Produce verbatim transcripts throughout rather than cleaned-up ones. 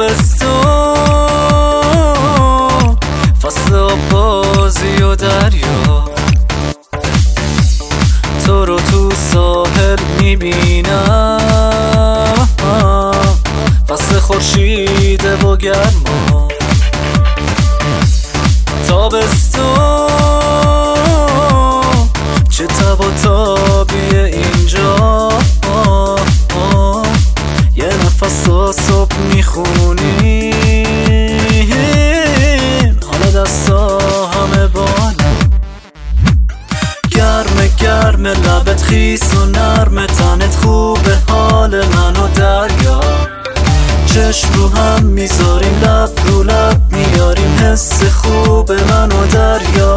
تابستون فصل آبازی و دریا، تو رو تو ساحل میبینم، فصل خورشیده و گرما. تابستون چه تب و تابیه اینجا، یه نفس تا صبح میخونیم، حالا دستا همه بالا. گرم گرم لبت خیس و نرم تنت خوبه، حال من و دریا. چشم رو هم میذاریم، لب رو لب میاریم، حس خوب من و دریا.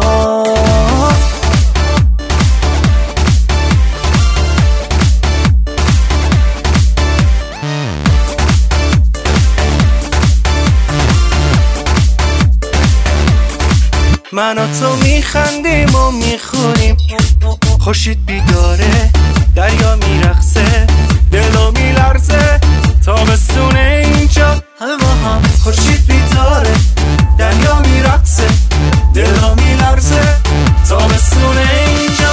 من و تو میخندیم و میخونیم، خورشید بیداره، دریا میرقصه، دلو میلرزه. تابستون اینجا همه با هم، خورشید بیداره، دریا میرقصه، دلو میلرزه. تابستون اینجا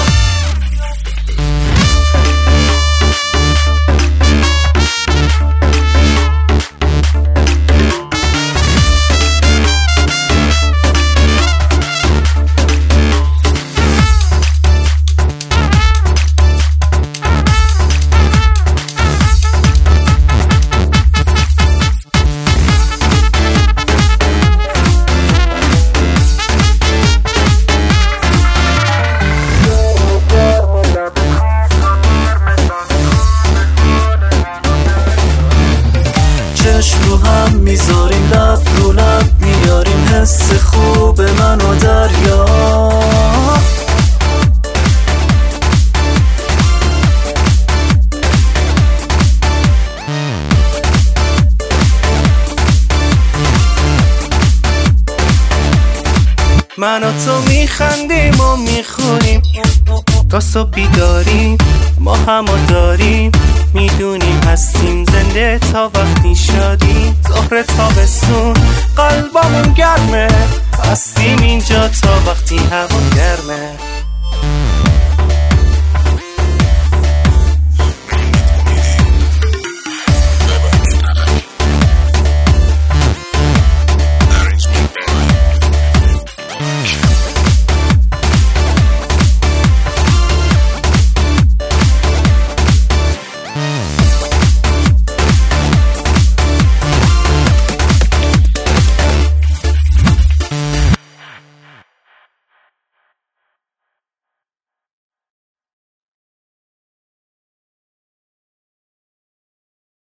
رو هم میذاریم، لب رو لب میاریم، حس خوب من و دریا. من و تو میخندیم و میخونیم، تا صبح بیداریم، ما همو داریم، میدونیم هستیم زنده تا وقتی شادیم. ظهر تابستون قلبمون گرمه، هستیم اینجا تا وقتی هوا گرمه.